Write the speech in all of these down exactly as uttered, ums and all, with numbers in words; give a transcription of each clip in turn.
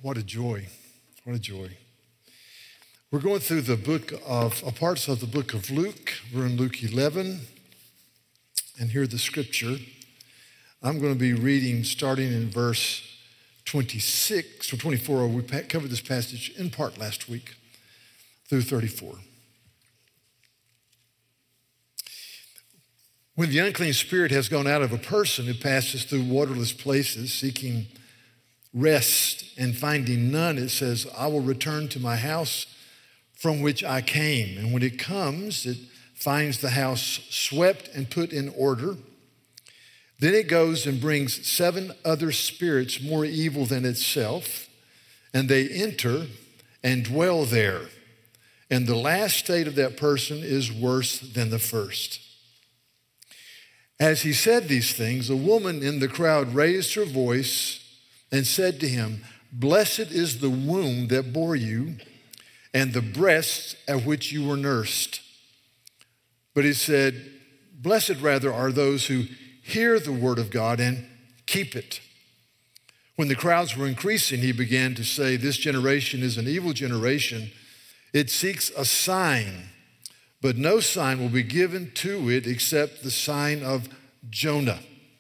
What a joy. What a joy. We're going through the book of, uh, parts of the book of Luke. We're in Luke eleven. And hear the scripture. I'm going to be reading starting in verse twenty-six or twenty-four. We covered this passage in part last week through thirty-four. When the unclean spirit has gone out of a person who passes through waterless places, seeking rest and finding none, it says, I will return to my house from which I came. And when it comes, it finds the house swept and put in order. Then it goes and brings seven other spirits more evil than itself, and they enter and dwell there. And the last state of that person is worse than the first. As he said these things, a woman in the crowd raised her voice and said to him, Blessed is the womb that bore you and the breasts at which you were nursed. But he said, Blessed rather are those who hear the word of God and keep it. When the crowds were increasing, he began to say, This generation is an evil generation. It seeks a sign, but no sign will be given to it except the sign of Jonah.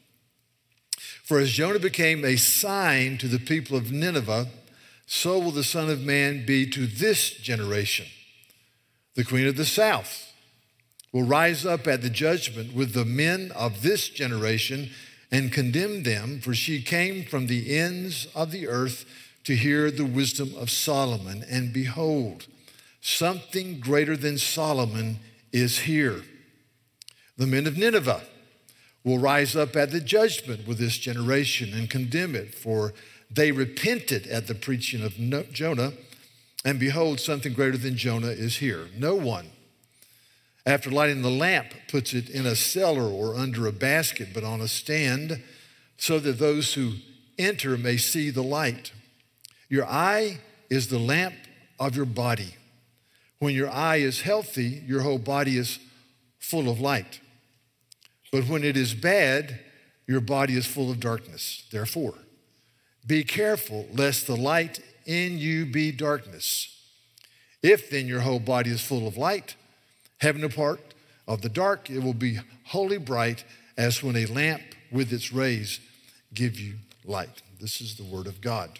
For as Jonah became a sign to the people of Nineveh, so will the Son of Man be to this generation. The queen of the south will rise up at the judgment with the men of this generation and condemn them, for she came from the ends of the earth to hear the wisdom of Solomon. And behold, something greater than Solomon is here. The men of Nineveh will rise up at the judgment with this generation and condemn it, for they repented at the preaching of Jonah, and behold, something greater than Jonah is here. No one, after lighting the lamp, puts it in a cellar or under a basket, but on a stand, so that those who enter may see the light. Your eye is the lamp of your body. When your eye is healthy, your whole body is full of light. But when it is bad, your body is full of darkness. Therefore, be careful lest the light in you be darkness. If then your whole body is full of light, having a part of the dark, it will be wholly bright as when a lamp with its rays give you light. This is the word of God.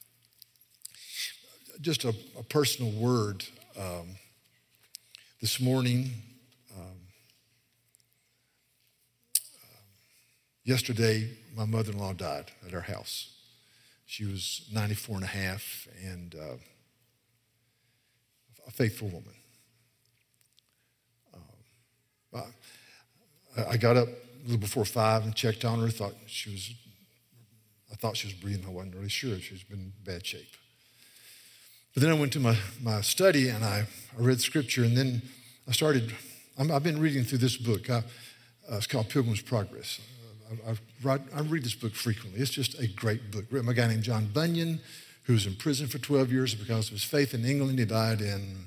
Just a, a personal word. Um, this morning, um, um, yesterday, my mother-in-law died at our house. She was ninety-four and a half and uh, a faithful woman. Um, I, I got up a little before five and checked on her. Thought she was, I thought she was breathing. I wasn't really sure. She's been in bad shape. But then I went to my, my study and I, I read scripture, and then I started, I'm, I've been reading through this book. I, uh, it's called Pilgrim's Progress. I, I, write, I read this book frequently. It's just a great book. Written by a guy named John Bunyan, who was in prison for twelve years because of his faith in England. He died in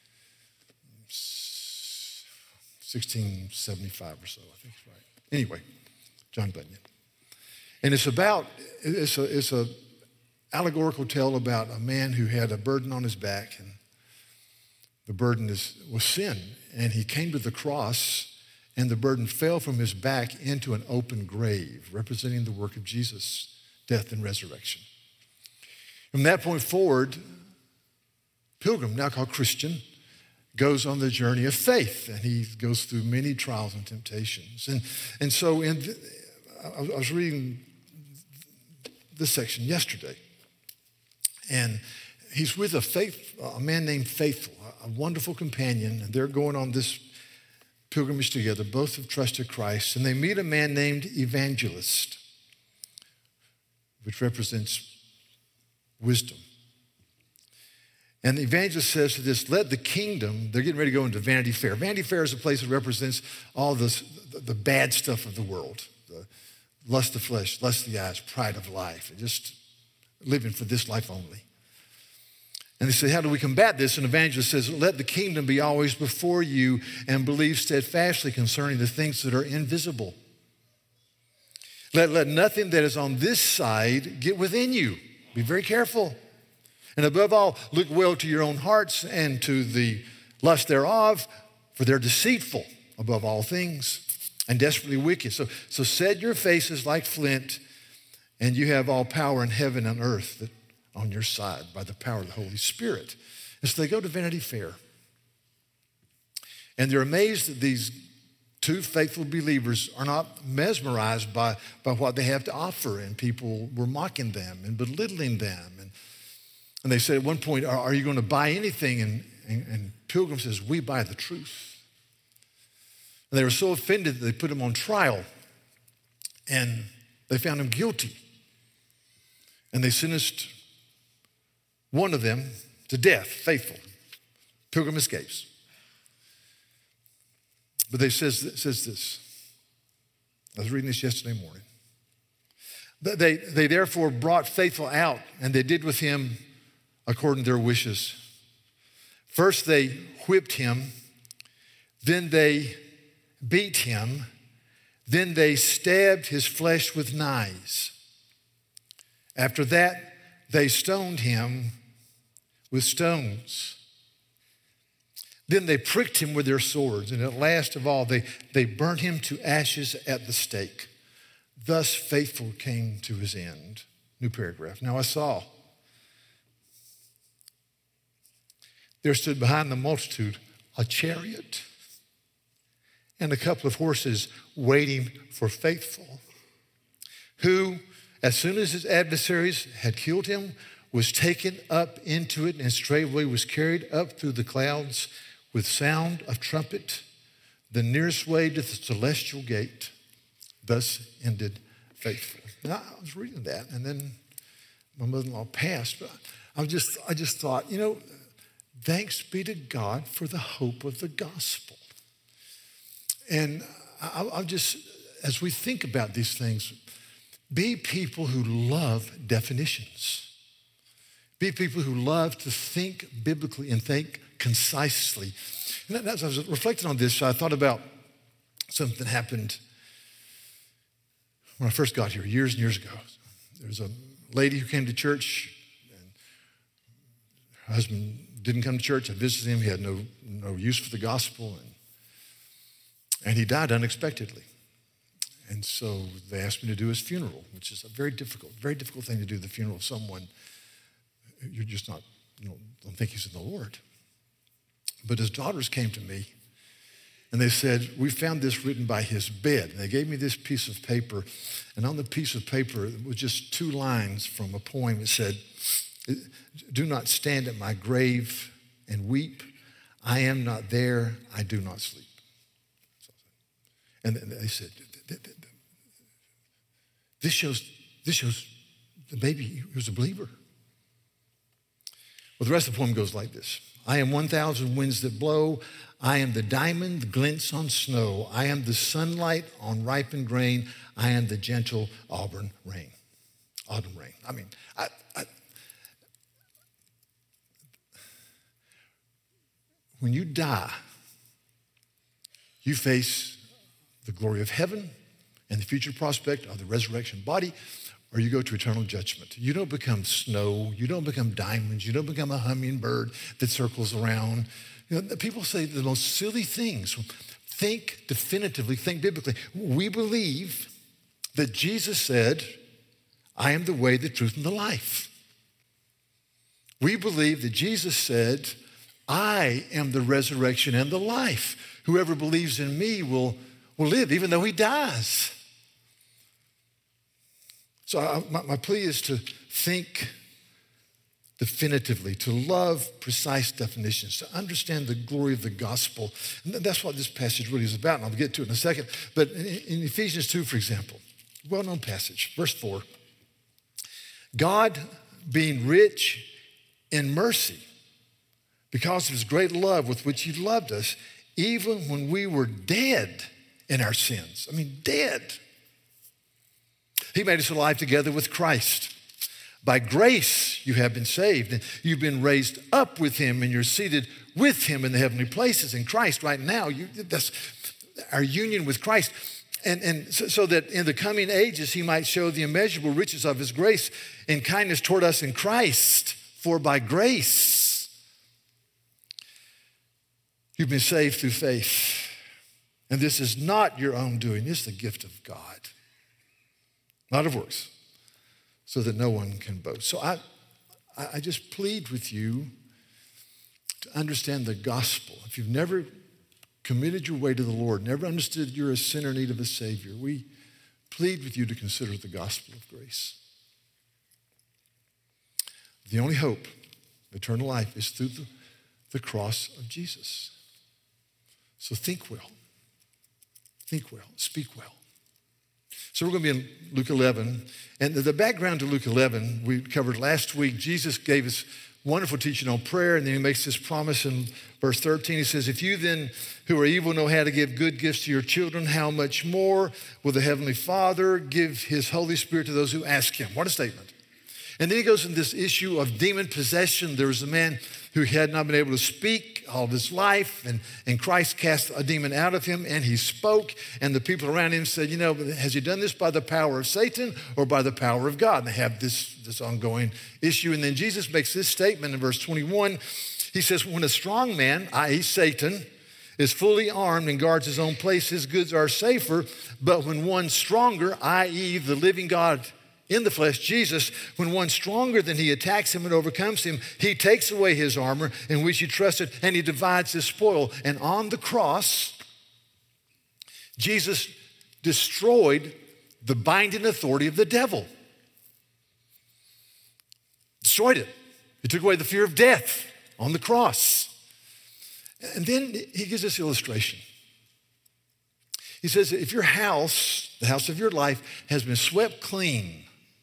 sixteen seventy-five or so, I think it's right. Anyway, John Bunyan. And it's about, it's a, it's a allegorical tale about a man who had a burden on his back, and the burden is, was sin. And he came to the cross, and the burden fell from his back into an open grave, representing the work of Jesus' death and resurrection. From that point forward, Pilgrim, now called Christian, goes on the journey of faith, and he goes through many trials and temptations. And, and so in the, I was reading this section yesterday, and he's with a faith, a man named Faithful, a wonderful companion, and they're going on this pilgrimage together. Both have trusted Christ, and they meet a man named Evangelist, which represents wisdom. And the evangelist says to this, let the kingdom, they're getting ready to go into Vanity Fair. Vanity Fair is a place that represents all this, the bad stuff of the world, the lust of flesh, lust of the eyes, pride of life, and just living for this life only. And they say, how do we combat this? And evangelist says, let the kingdom be always before you and believe steadfastly concerning the things that are invisible. Let, let nothing that is on this side get within you. Be very careful. And above all, look well to your own hearts and to the lust thereof, for they're deceitful above all things and desperately wicked. So, so set your faces like flint, and you have all power in heaven and earth that on your side by the power of the Holy Spirit. And so they go to Vanity Fair. And they're amazed that these two faithful believers are not mesmerized by, by what they have to offer. And people were mocking them and belittling them. And, and they said at one point, are, are you going to buy anything? And, and, and Pilgrim says, we buy the truth. And they were so offended that they put him on trial. And they found him guilty. And they sentenced one of them to death, faithful. Pilgrim escapes. But they says, says this. I was reading this yesterday morning. They, they therefore brought Faithful out, and they did with him according to their wishes. First they whipped him, then they beat him, then they stabbed his flesh with knives. After that, they stoned him with stones. Then they pricked him with their swords, and at last of all, they, they burnt him to ashes at the stake. Thus Faithful came to his end. New paragraph. Now I saw there stood behind the multitude a chariot and a couple of horses waiting for Faithful, who, as soon as his adversaries had killed him, was taken up into it and straightway was carried up through the clouds with sound of trumpet, the nearest way to the celestial gate. Thus ended Faithful. Now, I was reading that, and then my mother-in-law passed, but I just, I just thought, you know, thanks be to God for the hope of the gospel. And I, I'll just, as we think about these things, be people who love definitions. Be people who love to think biblically and think concisely. And as I was reflecting on this, I thought about something that happened when I first got here years and years ago. There was a lady who came to church, and her husband didn't come to church. I visited him. He had no, no use for the gospel, and, and he died unexpectedly. And so they asked me to do his funeral, which is a very difficult, very difficult thing to do, the funeral of someone you're just not, you know, don't think he's in the Lord. But his daughters came to me and they said, we found this written by his bed. And they gave me this piece of paper. And on the piece of paper, it was just two lines from a poem. It said, do not stand at my grave and weep. I am not there. I do not sleep. And they said, this shows, this shows the baby was a believer. Well, the rest of the poem goes like this. I am one thousand winds that blow. I am the diamond that glints on snow. I am the sunlight on ripened grain. I am the gentle auburn rain. Autumn rain. I mean, I, I, when you die, you face the glory of heaven and the future prospect of the resurrection body, or you go to eternal judgment. You don't become snow. You don't become diamonds. You don't become a hummingbird that circles around. You know, people say the most silly things. Think definitively, think biblically. We believe that Jesus said, I am the way, the truth, and the life. We believe that Jesus said, I am the resurrection and the life. Whoever believes in me will, will live, even though he dies. So I, my, my plea is to think definitively, to love precise definitions, to understand the glory of the gospel. And that's what this passage really is about, and I'll get to it in a second. But in, in Ephesians two, for example, well-known passage, verse four, God being rich in mercy because of his great love with which he loved us, even when we were dead in our sins. I mean, dead. He made us alive together with Christ. By grace, you have been saved, and you've been raised up with him, and you're seated with him in the heavenly places in Christ right now. You, that's our union with Christ. And, and so, so that in the coming ages, he might show the immeasurable riches of his grace and kindness toward us in Christ. For by grace you've been saved through faith. And this is not your own doing. It's the gift of God, not of works, so that no one can boast. So I, I just plead with you to understand the gospel. If you've never committed your way to the Lord, never understood you're a sinner in need of a Savior, we plead with you to consider the gospel of grace. The only hope of eternal life is through the, the cross of Jesus. So think well. Think well. Speak well. So we're going to be in Luke eleven. And the background to Luke eleven, we covered last week. Jesus gave us wonderful teaching on prayer, and then he makes this promise in verse thirteen. He says, if you then who are evil know how to give good gifts to your children, how much more will the Heavenly Father give his Holy Spirit to those who ask him? What a statement. And then he goes into this issue of demon possession. There was a man who had not been able to speak all of his life, and, and Christ cast a demon out of him, and he spoke, and the people around him said, you know, has he done this by the power of Satan or by the power of God? And they have this, this ongoing issue. And then Jesus makes this statement in verse twenty-one. He says, when a strong man, that is. Satan, is fully armed and guards his own place, his goods are safer. But when one stronger, that is the living God in the flesh, Jesus, when one stronger than he attacks him and overcomes him, he takes away his armor in which he trusted, and he divides his spoil. And on the cross, Jesus destroyed the binding authority of the devil. Destroyed it. He took away the fear of death on the cross. And then he gives this illustration. He says, if your house, the house of your life, has been swept clean,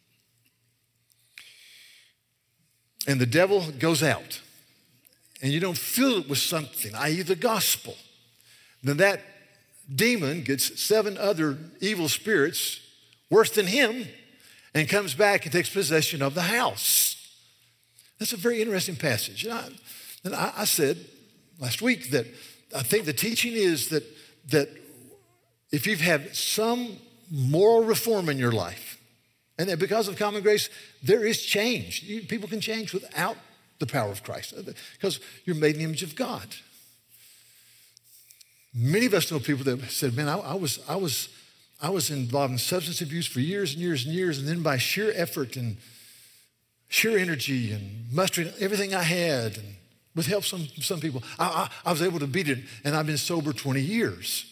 and the devil goes out, and you don't fill it with something, that is the gospel, then that demon gets seven other evil spirits worse than him and comes back and takes possession of the house. That's a very interesting passage. And I, and I, I said last week that I think the teaching is that, that if you've had some moral reform in your life, and that because of common grace, there is change. You, people can change without the power of Christ because you're made in the image of God. Many of us know people that said, man, I, I, was, I, was, I was involved in substance abuse for years and years and years, and then by sheer effort and sheer energy and mustering everything I had, and with help from some, some people, I, I, I was able to beat it, and I've been sober twenty years.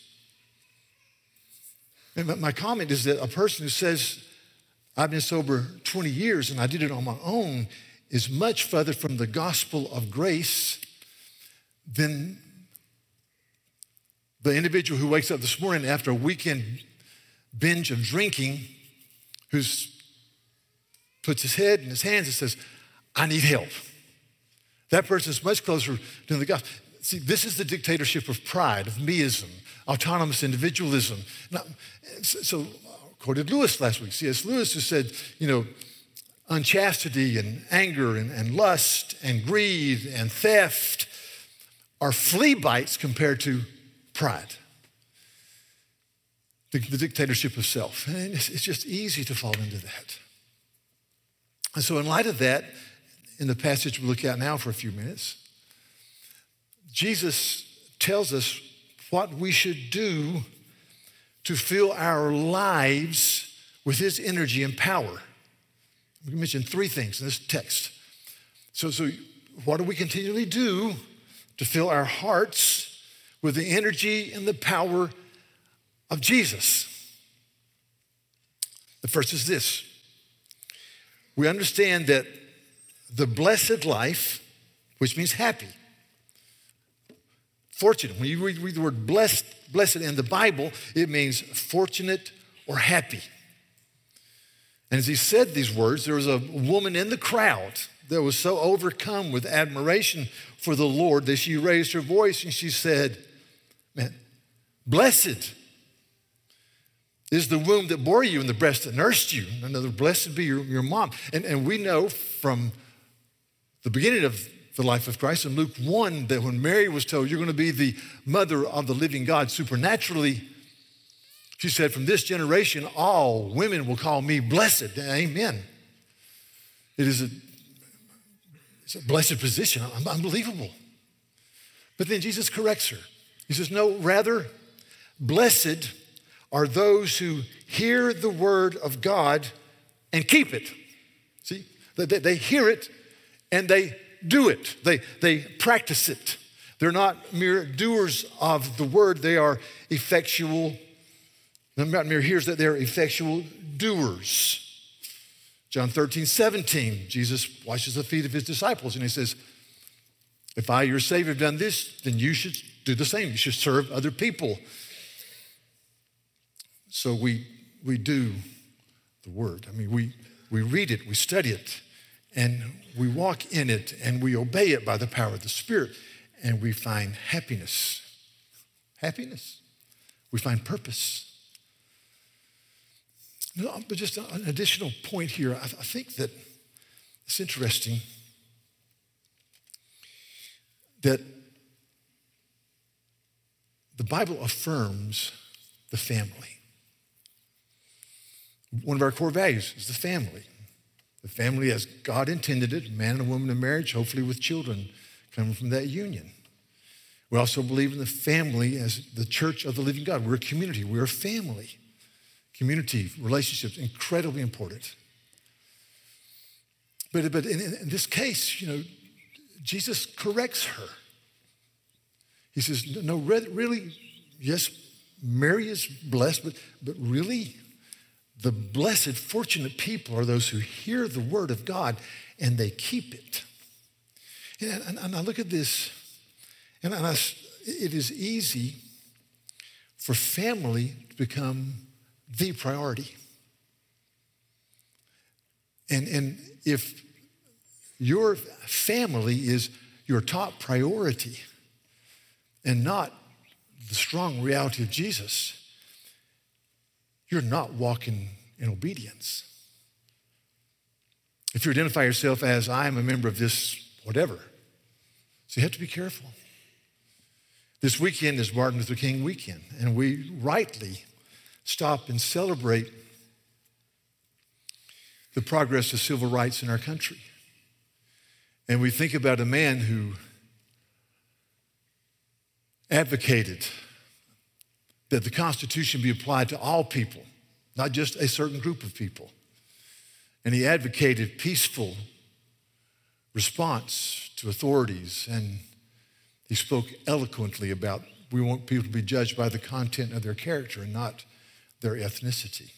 And my comment is that a person who says, I've been sober twenty years and I did it on my own, is much further from the gospel of grace than the individual who wakes up this morning after a weekend binge of drinking, who puts his head in his hands and says, I need help. That person is much closer to the gospel. See, this is the dictatorship of pride, of meism, autonomous individualism. Now, so I quoted Lewis last week, C S Lewis, who said, you know, unchastity and anger and, and lust and greed and theft are flea bites compared to pride. The, the dictatorship of self. And it's, it's just easy to fall into that. And so in light of that, in the passage we'll look at now for a few minutes, Jesus tells us what we should do to fill our lives with his energy and power. We mentioned three things in this text. So, so what do we continually do to fill our hearts with the energy and the power of Jesus? The first is this. We understand that the blessed life, which means happy, fortunate. When you read, read the word blessed, blessed in the Bible, it means fortunate or happy. And as he said these words, there was a woman in the crowd that was so overcome with admiration for the Lord that she raised her voice and she said, man, blessed is the womb that bore you and the breast that nursed you. Another, blessed be your, your mom. And, and we know from the beginning of the life of Christ in Luke one that when Mary was told, you're going to be the mother of the living God supernaturally, she said, from this generation, all women will call me blessed. Amen. It is a, It's a blessed position, unbelievable. But then Jesus corrects her. He says, no, rather, blessed are those who hear the word of God and keep it. See, they, they hear it and they do it. They, they practice it. They're not mere doers of the word. They are effectual, they're not mere hearers, that they're effectual doers. John thirteen, seventeen, Jesus washes the feet of his disciples and he says, if I, your Savior, have done this, then you should do the same. You should serve other people. So we, we do the word. I mean, we, we read it, we study it, and we walk in it, and we obey it by the power of the Spirit, and we find happiness. Happiness. We find purpose. No, but just an additional point here. I, I think that it's interesting that the Bible affirms the family. One of our core values is the family. The family as God intended it, a man and a woman in marriage, hopefully with children coming from that union. We also believe in the family as the church of the living God. We're a community. We're a family. Community, relationships, incredibly important. But, but in, in this case, you know, Jesus corrects her. He says, no, really, yes, Mary is blessed, but, but really, the blessed, fortunate people are those who hear the word of God and they keep it. And, and, and I look at this, and I, it is easy for family to become the priority. And, and if your family is your top priority and not the strong reality of Jesus, you're not walking in obedience. If you identify yourself as, I am a member of this whatever, so you have to be careful. This weekend is Martin Luther King weekend, and we rightly stop and celebrate the progress of civil rights in our country. And we think about a man who advocated that the Constitution be applied to all people, not just a certain group of people. And he advocated peaceful response to authorities, and he spoke eloquently about we want people to be judged by the content of their character and not their ethnicity.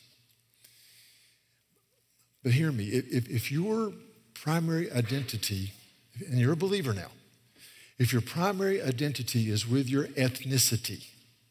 But hear me, if, if your primary identity, and you're a believer now, if your primary identity is with your ethnicity,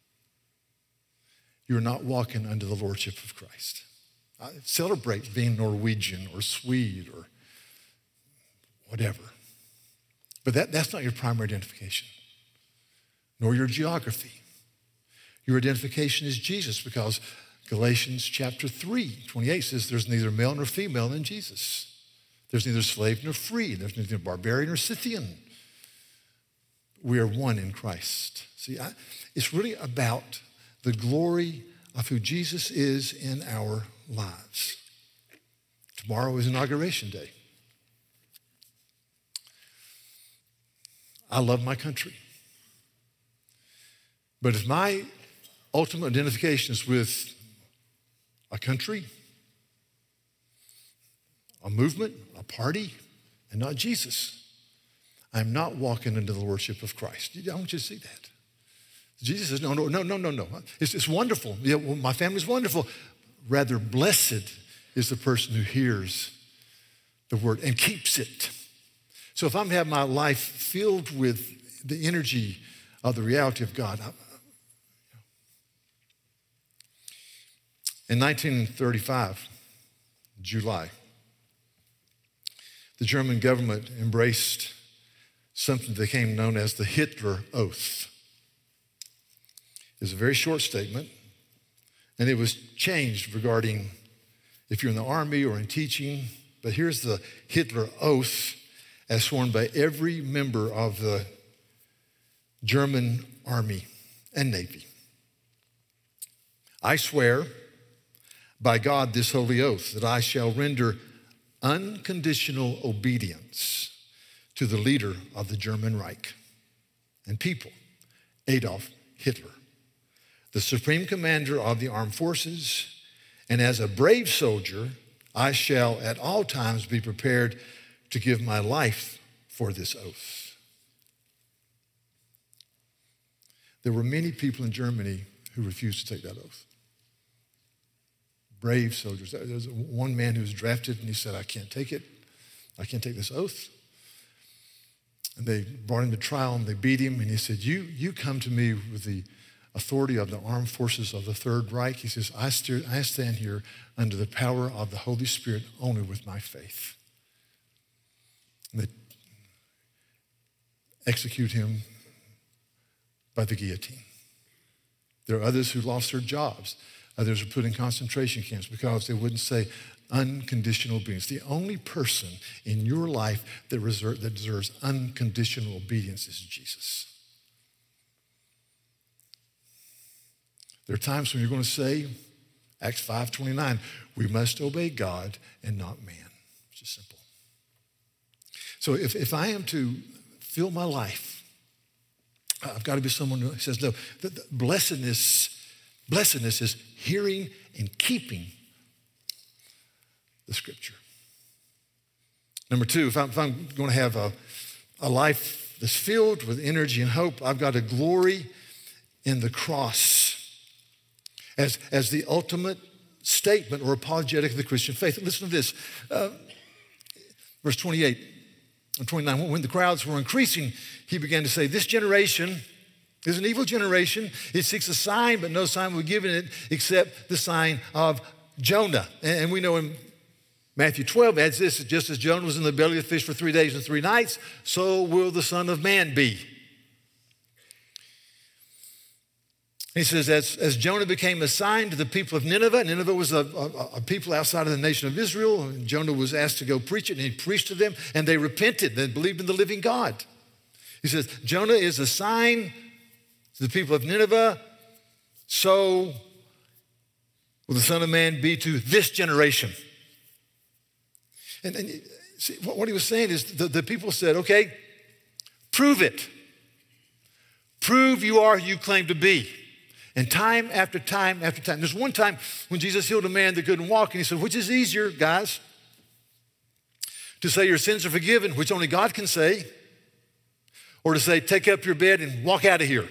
you're not walking under the lordship of Christ. I celebrate being Norwegian or Swede or whatever. But that, that's not your primary identification, nor your geography. Your identification is Jesus, because Galatians chapter three, twenty-eight says there's neither male nor female in Jesus. There's neither slave nor free. There's neither barbarian nor Scythian. We are one in Christ. See, I, it's really about the glory of who Jesus is in our lives. Tomorrow is Inauguration Day. I love my country. But if my ultimate identification is with a country, a movement, a party, and not Jesus, I'm not walking into the lordship of Christ. I want you to see that. Jesus says, no, no, no, no, no, no. It's, it's wonderful. Yeah, well, my family's wonderful. Rather, blessed is the person who hears the word and keeps it. So if I'm having my life filled with the energy of the reality of God. I, in nineteen thirty-five, July, the German government embraced something that became known as the Hitler Oath. It's a very short statement, and it was changed regarding if you're in the army or in teaching. But here's the Hitler Oath as sworn by every member of the German army and navy. I swear by God this holy oath that I shall render unconditional obedience to the leader of the German Reich and people, Adolf Hitler, the supreme commander of the armed forces, and as a brave soldier, I shall at all times be prepared to give my life for this oath. There were many people in Germany who refused to take that oath. Brave soldiers. There's one man who was drafted and he said, I can't take it. I can't take this oath. And they brought him to trial and they beat him and he said, you, you come to me with the authority of the armed forces of the Third Reich. He says, I, steer, I stand here under the power of the Holy Spirit only with my faith. And they execute him by the guillotine. There are others who lost their jobs. Others were put in concentration camps because they wouldn't say unconditional obedience. The only person in your life that, reserve, that deserves unconditional obedience is Jesus. There are times when you're going to say, Acts five twenty-nine, we must obey God and not man. It's just simple. So if, if I am to fill my life, I've got to be someone who says, no, the, the blessedness, blessedness is hearing and keeping the scripture. Number two, if I'm, if I'm going to have a, a life that's filled with energy and hope, I've got to glory in the cross as, as the ultimate statement or apologetic of the Christian faith. Listen to this, uh, verse twenty-eight and twenty-nine. When the crowds were increasing, he began to say, this generation is an evil generation. It seeks a sign, but no sign will be given it except the sign of Jonah. And we know in Matthew twelve adds this, just as Jonah was in the belly of the fish for three days and three nights, so will the Son of Man be. He says, as, as Jonah became a sign to the people of Nineveh, Nineveh was a, a, a people outside of the nation of Israel, and Jonah was asked to go preach it, and he preached to them, and they repented. They believed in the living God. He says, Jonah is a sign to the people of Nineveh, so will the Son of Man be to this generation. And, and see, what he was saying is the, the people said, okay, prove it. Prove you are who you claim to be. And time after time after time. There's one time when Jesus healed a man that couldn't walk, and he said, which is easier, guys? To say your sins are forgiven, which only God can say, or to say, take up your bed and walk out of here?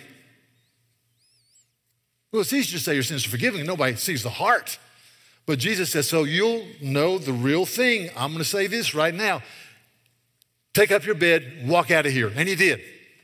Well, it's easier to say your sins are forgiven. Nobody sees the heart. But Jesus says, so you'll know the real thing. I'm going to say this right now. Take up your bed, walk out of here. And he did.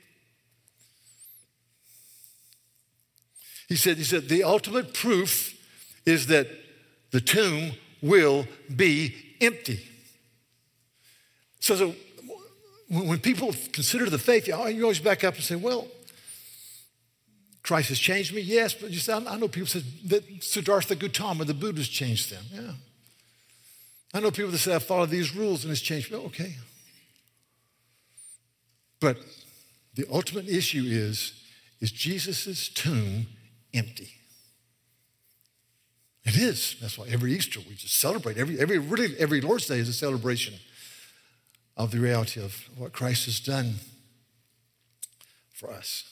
He said, he said, the ultimate proof is that the tomb will be empty. So, so when people consider the faith, you always back up and say, well, Christ has changed me. Yes, but you say, I know people say that Siddhartha Gautama, the Buddha's changed them. Yeah. I know people that say, I follow these rules and it's changed me. Okay. But the ultimate issue is, is Jesus' tomb empty? It is. That's why every Easter we just celebrate. Every, every, really, every Lord's Day is a celebration of the reality of what Christ has done for us.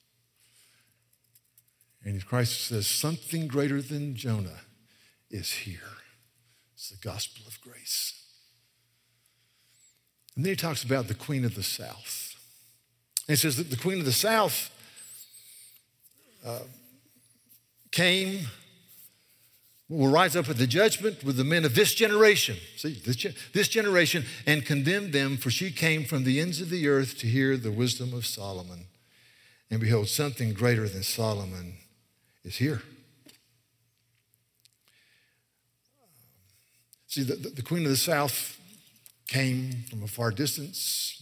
And Christ says, something greater than Jonah is here. It's the gospel of grace. And then he talks about the queen of the south. And he says that the queen of the south uh, came, will rise up at the judgment with the men of this generation. See, this, this generation, and condemn them, for she came from the ends of the earth to hear the wisdom of Solomon. And behold, something greater than Solomon is here. See, the, the, the queen of the south came from a far distance,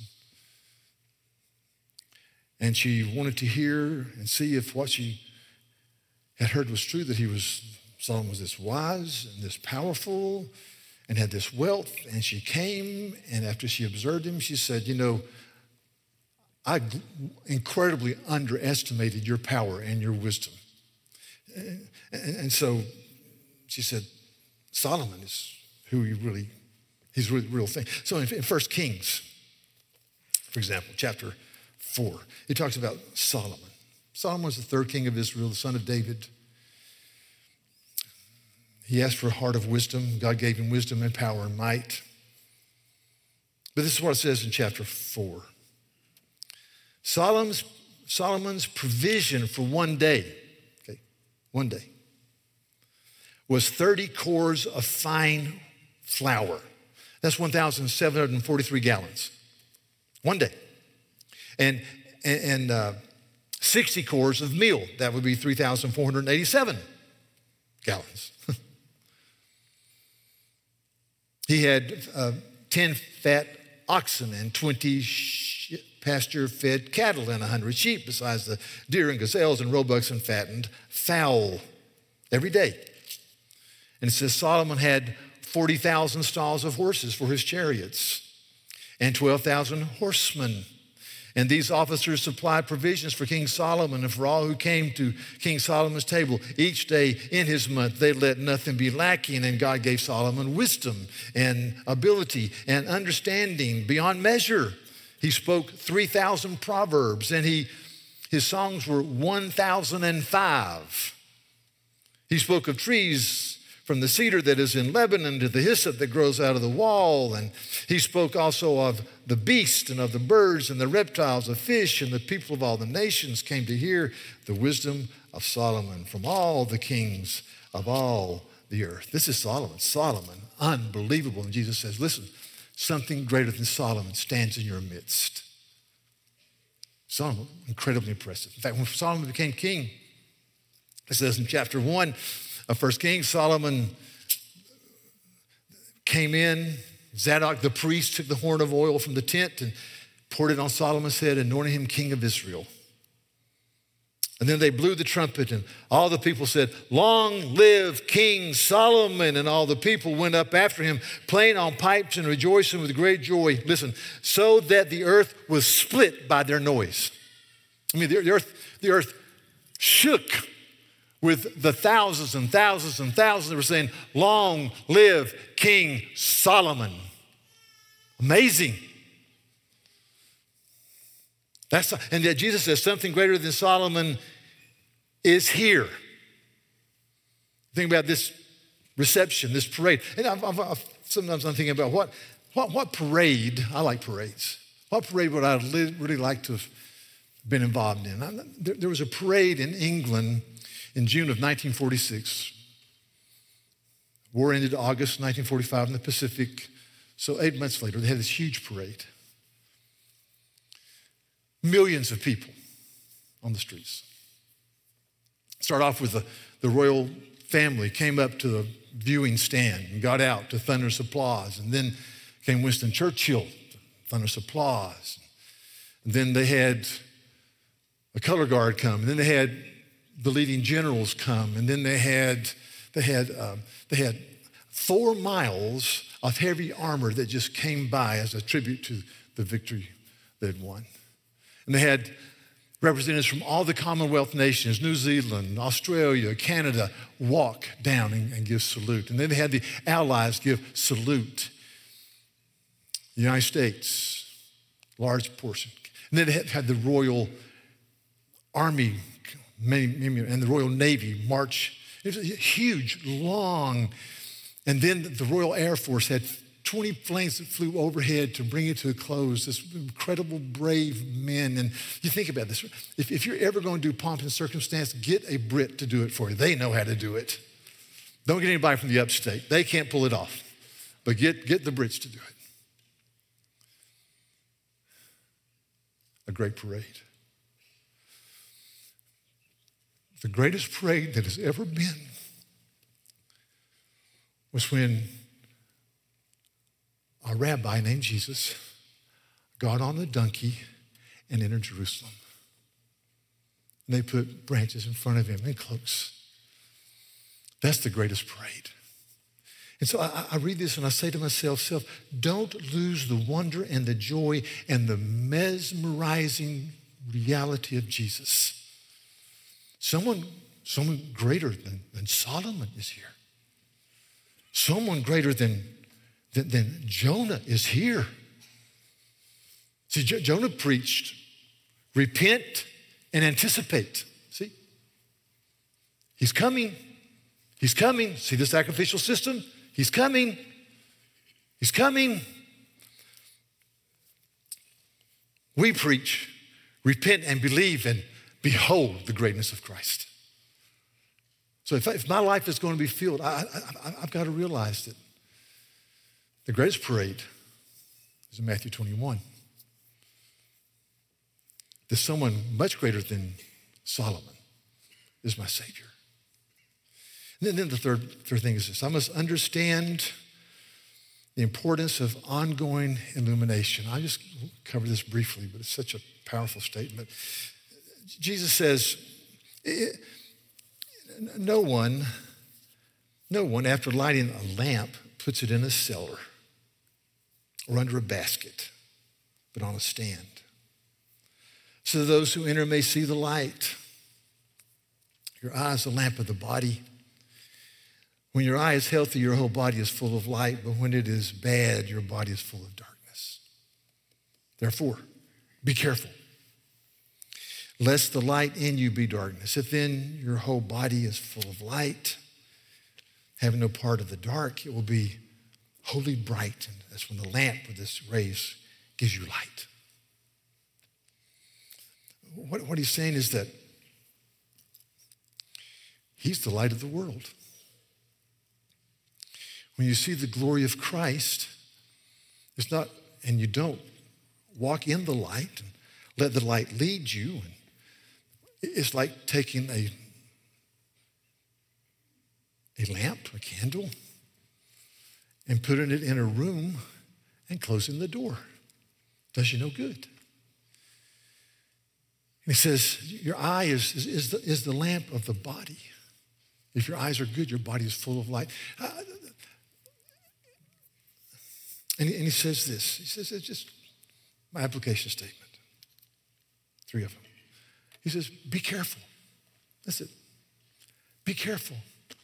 and she wanted to hear and see if what she had heard was true, that he was, Solomon was this wise and this powerful and had this wealth. And she came, and after she observed him, she said, you know, I incredibly underestimated your power and your wisdom. And, and, and so she said, Solomon is who he really, he's really the real thing. So in, in First Kings for example, chapter four. It talks about Solomon. Solomon was the third king of Israel, the son of David. He asked for a heart of wisdom. God gave him wisdom and power and might. But this is what it says in chapter four. Solomon's, Solomon's provision for one day, okay, one day, was thirty cores of fine flour. That's one thousand seven hundred forty-three gallons. One day. And, and, and uh, sixty cores of meal. That would be three thousand four hundred eighty-seven gallons. He had uh, ten fat oxen and twenty pasture-fed cattle and one hundred sheep, besides the deer and gazelles and roebucks and fattened fowl every day. And it says Solomon had forty thousand stalls of horses for his chariots and twelve thousand horsemen. And these officers supplied provisions for King Solomon and for all who came to King Solomon's table. Each day in his month, they let nothing be lacking. And God gave Solomon wisdom and ability and understanding beyond measure. He spoke three thousand proverbs, and he, his songs were one thousand five. He spoke of trees, from the cedar that is in Lebanon to the hyssop that grows out of the wall. And he spoke also of the beast and of the birds and the reptiles, of fish, and the people of all the nations came to hear the wisdom of Solomon from all the kings of all the earth. This is Solomon. Solomon, unbelievable. And Jesus says, listen, something greater than Solomon stands in your midst. Solomon, incredibly impressive. In fact, when Solomon became king, it says in chapter one, of First Kings, Solomon came in. Zadok the priest took the horn of oil from the tent and poured it on Solomon's head, anointing him king of Israel. And then they blew the trumpet, and all the people said, "Long live King Solomon." And all the people went up after him, playing on pipes and rejoicing with great joy. Listen, so that the earth was split by their noise. I mean, the, the earth, the earth shook with the thousands and thousands and thousands that were saying, "Long live King Solomon." Amazing. That's, and yet Jesus says something greater than Solomon is here. Think about this reception, this parade. And I've, I've, I've, sometimes I'm thinking about what, what, what parade, I like parades. What parade would I really like to have been involved in? I, there, there was a parade in England in June of nineteen forty-six. War ended August nineteen forty-five in the Pacific. So eight months later, they had this huge parade. Millions of people on the streets. Start off with the, the royal family came up to the viewing stand and got out to thunderous applause. And then came Winston Churchill, thunderous applause. And then they had a color guard come. And then they had the leading generals come, and then they had they had um, they had four miles of heavy armor that just came by as a tribute to the victory they'd won. And they had representatives from all the Commonwealth nations, New Zealand, Australia, Canada, walk down and, and give salute. And then they had the allies give salute. The United States, large portion. And then they had, had the Royal Army Many, many, and the Royal Navy march. It was huge, long. And then the Royal Air Force had twenty planes that flew overhead to bring it to a close. This incredible, brave men. And you think about this. If, if you're ever going to do pomp and circumstance, get a Brit to do it for you. They know how to do it. Don't get anybody from the upstate. They can't pull it off. But get, get the Brits to do it. A great parade. The greatest parade that has ever been was when a rabbi named Jesus got on the donkey and entered Jerusalem. And they put branches in front of him and cloaks. That's the greatest parade. And so I, I read this and I say to myself, self, don't lose the wonder and the joy and the mesmerizing reality of Jesus. Someone, someone greater than, than Solomon is here. Someone greater than, than, than Jonah is here. See, Jo- Jonah preached, repent and anticipate. See? He's coming. He's coming. See the sacrificial system? He's coming. He's coming. We preach, repent and believe, and behold the greatness of Christ. So if, if my life is going to be filled, I, I, I've got to realize that the greatest parade is in Matthew twenty-one. There's someone much greater than Solomon is my Savior. And then, then the third, third thing is this. I must understand the importance of ongoing illumination. I'll just cover this briefly, but it's such a powerful statement. Jesus says, no one, no one, after lighting a lamp, puts it in a cellar or under a basket, but on a stand, so that those who enter may see the light. Your eye is the lamp of the body. When your eye is healthy, your whole body is full of light, but when it is bad, your body is full of darkness. Therefore, be careful, lest the light in you be darkness. If then your whole body is full of light, having no part of the dark, it will be wholly bright. And that's when the lamp with its rays gives you light. What, what he's saying is that he's the light of the world. When you see the glory of Christ, it's not, and you don't walk in the light and let the light lead you. And it's like taking a, a lamp, a candle, and putting it in a room and closing the door. Does you no good. And he says, your eye is, is, is, the, is the lamp of the body. If your eyes are good, your body is full of light. Uh, and, he, and he says this. He says, it's just my application statement. Three of them. He says, be careful. That's it. Be careful.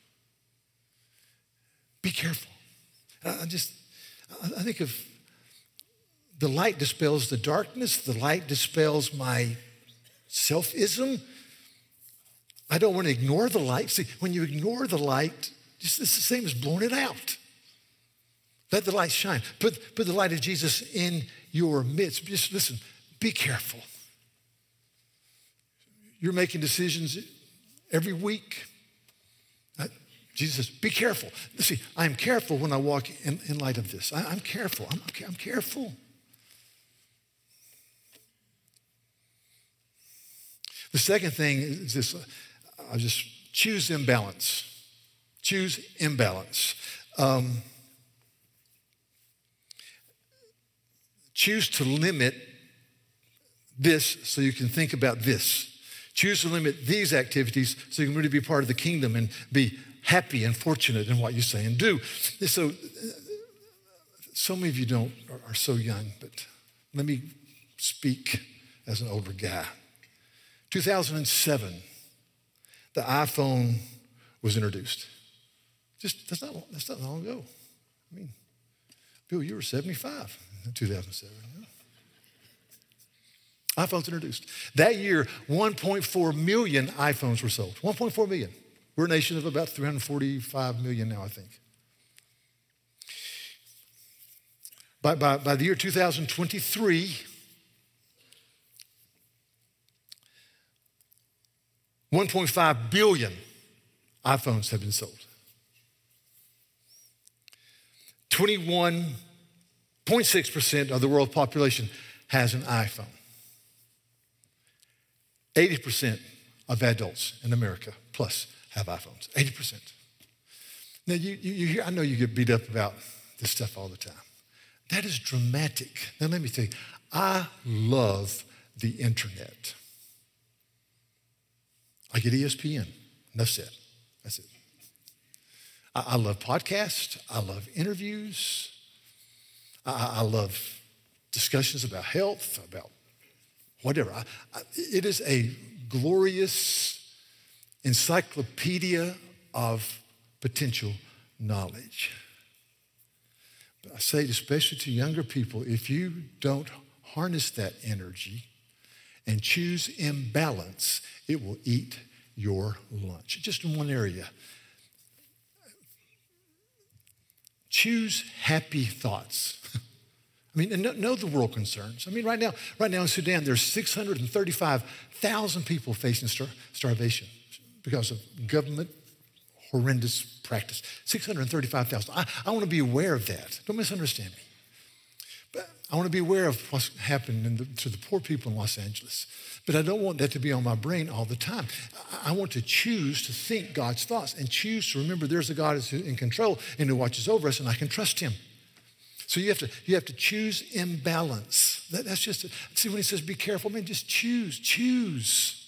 Be careful. I just, I think of the light dispels the darkness. The light dispels my selfism. I don't want to ignore the light. See, when you ignore the light, just, it's the same as blowing it out. Let the light shine. Put, put the light of Jesus in your midst. Just listen, be careful. You're making decisions every week. Jesus says, be careful. See, I'm careful when I walk in, in light of this. I, I'm careful. I'm, I'm careful. The second thing is this, I'll just choose imbalance. Choose imbalance. Um, choose to limit this so you can think about this. Choose to limit these activities so you can really be part of the kingdom and be happy and fortunate in what you say and do. So, so many of you don't are, are so young, but let me speak as an older guy. two thousand seven, the iPhone was introduced. Just that's not that's not long ago. I mean, Bill, you were seventy-five in two thousand seven. Yeah. iPhones introduced. That year, one point four million iPhones were sold. one point four million. We're a nation of about three hundred forty-five million now, I think. By, by, by the year two thousand twenty-three, one point five billion iPhones have been sold. twenty-one point six percent of the world population has an iPhone. eighty percent of adults in America plus have iPhones. eighty percent. Now, you, you, you hear, I know you get beat up about this stuff all the time. That is dramatic. Now, let me tell you, I love the internet. I get E S P N. Enough said. That's it. I, I love podcasts. I love interviews. I, I love discussions about health, about whatever. I, I, it is a glorious encyclopedia of potential knowledge. But I say it especially to younger people, if you don't harness that energy and choose imbalance, it will eat your lunch. Just in one area. Choose happy thoughts. I mean, know, know the world concerns. I mean, right now, right now in Sudan, there's six hundred thirty-five thousand people facing star- starvation because of government horrendous practice. six hundred thirty-five thousand. I, I want to be aware of that. Don't misunderstand me. But I want to be aware of what's happened in the, to the poor people in Los Angeles. But I don't want that to be on my brain all the time. I, I want to choose to think God's thoughts and choose to remember there's a God who's in control and who watches over us, and I can trust him. So you have to, you have to choose imbalance. That, that's just, a, see when he says be careful, man, just choose, choose.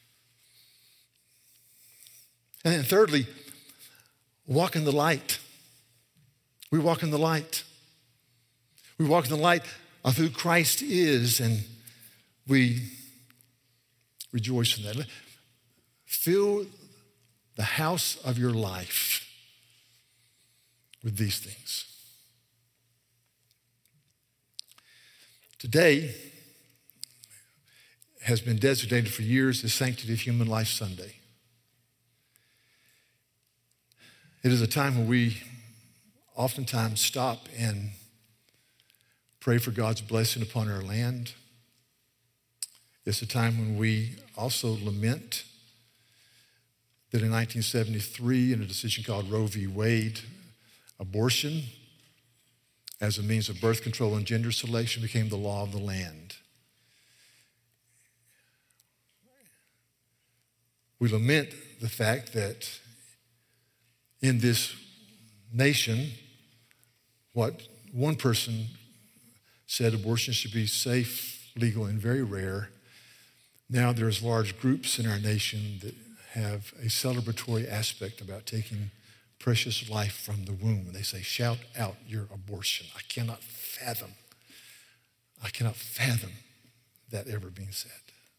And then thirdly, walk in the light. We walk in the light. We walk in the light of who Christ is, and we rejoice in that. Fill the house of your life with these things. Today has been designated for years as Sanctity of Human Life Sunday. It is a time when we oftentimes stop and pray for God's blessing upon our land. It's a time when we also lament that in nineteen seventy-three, in a decision called Roe v. Wade, abortion as a means of birth control and gender selection became the law of the land. We lament the fact that in this nation, what one person said abortion should be safe, legal, and very rare. Now there's large groups in our nation that have a celebratory aspect about taking precious life from the womb. And they say, shout out your abortion. I cannot fathom, I cannot fathom that ever being said.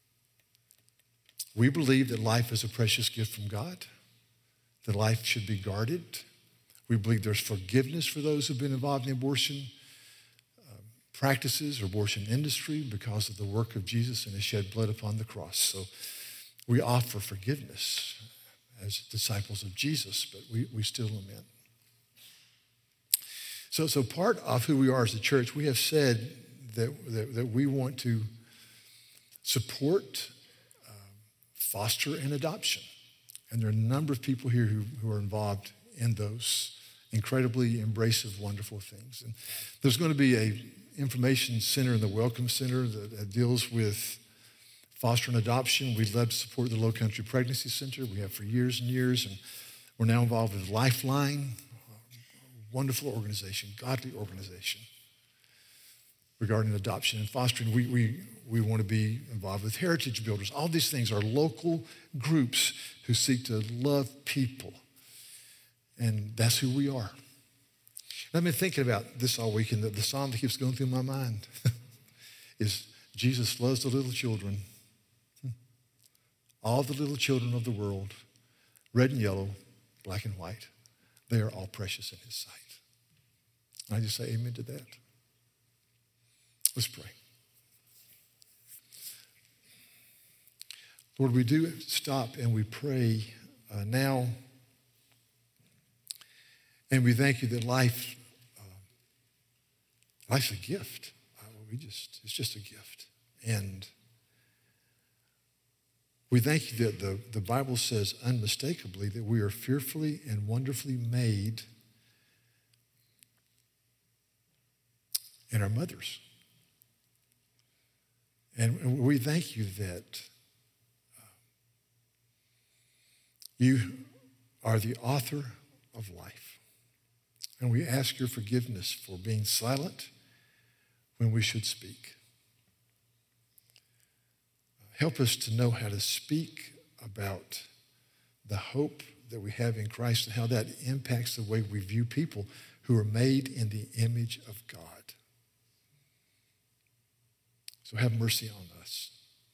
We believe that life is a precious gift from God, that life should be guarded. We believe there's forgiveness for those who've been involved in abortion uh, practices or abortion industry because of the work of Jesus and his shed blood upon the cross. So we offer forgiveness as disciples of Jesus, but we, we still lament. So, so part of who we are as a church, we have said that, that, that we want to support, uh, foster, and adoption. And there are a number of people here who, who are involved in those incredibly embracive, wonderful things. And there's going to be a information center in the Welcome Center that, that deals with foster and adoption. We'd love to support the Low Country Pregnancy Center. We have for years and years, and we're now involved with Lifeline, a wonderful organization, godly organization regarding adoption and fostering. We, we, we want to be involved with Heritage Builders. All these things are local groups who seek to love people, and that's who we are. And I've been thinking about this all week, and the, the song that keeps going through my mind is Jesus loves the little children. All the little children of the world, red and yellow, black and white, they are all precious in his sight. And I just say amen to that. Let's pray. Lord, we do stop and we pray uh, now. And we thank you that life, uh, life's a gift. Uh, we just, it's just a gift. And we thank you that the, the Bible says unmistakably that we are fearfully and wonderfully made in our mothers. And we thank you that you are the author of life. And we ask your forgiveness for being silent when we should speak. Help us to know how to speak about the hope that we have in Christ and how that impacts the way we view people who are made in the image of God. So have mercy on us.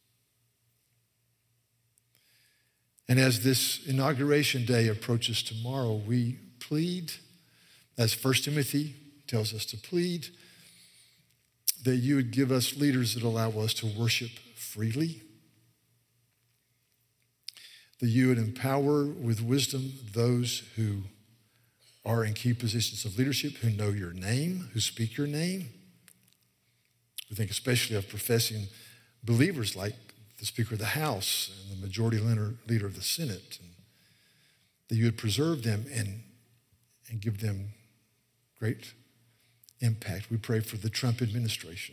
And as this inauguration day approaches tomorrow, we plead, as First Timothy tells us to plead, that you would give us leaders that allow us to worship freely, that you would empower with wisdom those who are in key positions of leadership, who know your name, who speak your name. We think especially of professing believers like the Speaker of the House and the majority leader of the Senate, and that you would preserve them and, and give them great impact. We pray for the Trump administration.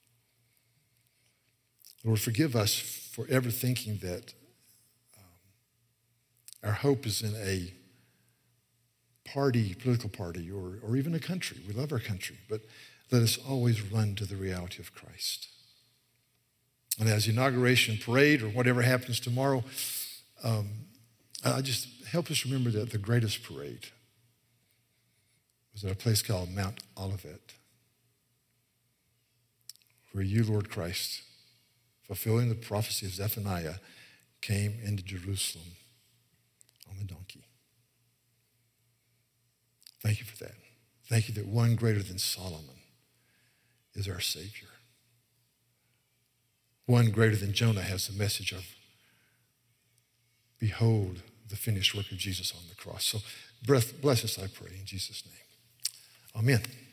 Lord, forgive us for ever thinking that um, our hope is in a party, political party, or, or even a country. We love our country, but let us always run to the reality of Christ. And as the inauguration parade or whatever happens tomorrow, um, I just help us remember that the greatest parade was at a place called Mount Olivet, where you, Lord Christ, fulfilling the prophecy of Zephaniah, came into Jerusalem on the donkey. Thank you for that. Thank you that one greater than Solomon is our Savior. One greater than Jonah has the message of, behold, the finished work of Jesus on the cross. So bless us, I pray, in Jesus' name. Amen.